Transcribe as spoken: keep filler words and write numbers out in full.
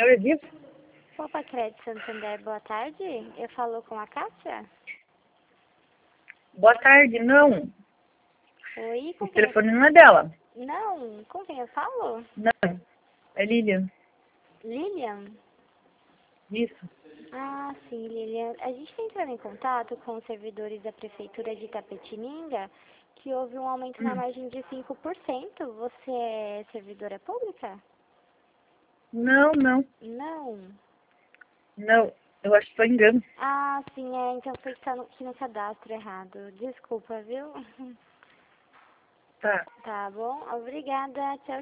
Senhora Viva? Opa, Crédito Santander, boa tarde. Eu falo com a Cássia? Boa tarde, não. Oi, com O quem eu... telefone não é dela. Não, com quem eu falo? Não. É Lilian. Lilian? Isso. Ah, sim, Lilian. A gente está entrando em contato com os servidores da Prefeitura de Itapetininga que houve um aumento na Hum. margem de cinco por cento. Você é servidora pública? Não, não. Não. Não. Eu acho que foi engano. Ah, sim, é. Então foi que tá no, aqui no cadastro errado. Desculpa, viu? Tá. Tá bom? Obrigada. Tchau,